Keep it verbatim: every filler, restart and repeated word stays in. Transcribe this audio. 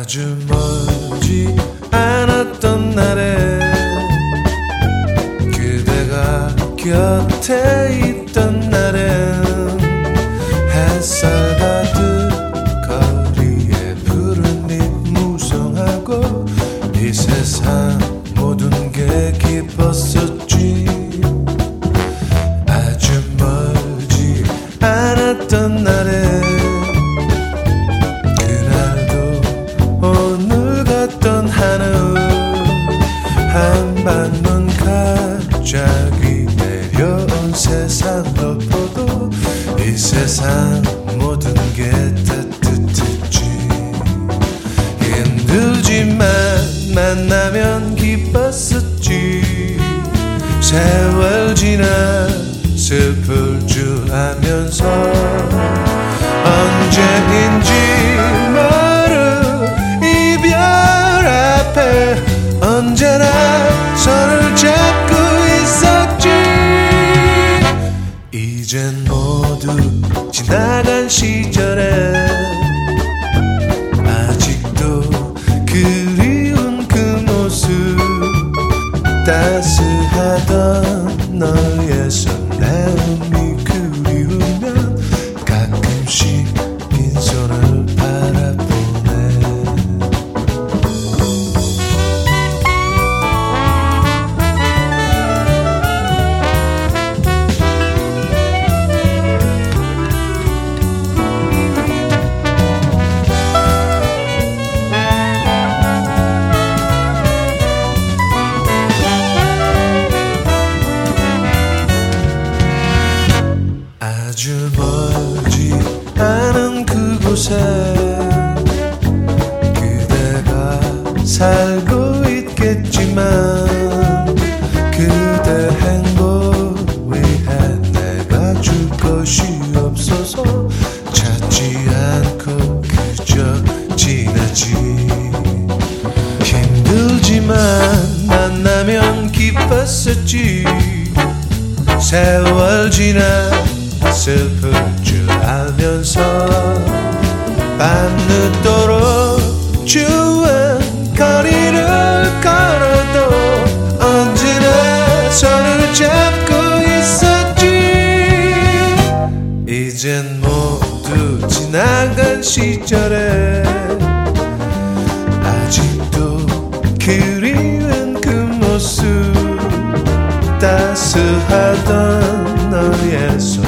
아주 멀지 않았던 날에 그대가 곁에 있던 날엔 햇살 가득 거리에 푸른 잎 무성하고 이 세상 모든 게 기뻤었지. 아주 멀지 않았던 날에 그날도 오늘 같던 하늘 한방눈 갑자기 내려온 세상도 보도 이 세상 모든 게 따뜻했지. 힘들지만 만나면 기뻤었지. 세월 지나 슬플 줄 알면서 언제인지 모르 이별 앞에 언제나 손을 잡고 있었지. 이젠 모두 지나간 시절에 아직도 그리운 그 모습 따스하던 너의 손 내음이 그리우면 가끔씩 빈손을 바라보네. 아주 멀지 않은 그곳에 그대가 살고 있겠지만 그대 행복 위해 내가 줄 것이 없어서 찾지 않고 그저 지나지. 힘들지만 만나면 기뻤었지. 세월 지나 슬플 줄 알면서 밤늦도록 추운 거리를 걸어도 언제나 손을 잡고 있었지. 이젠 모두 지나간 시절에 아직도 그리운 그 모습 따스하던 너의 손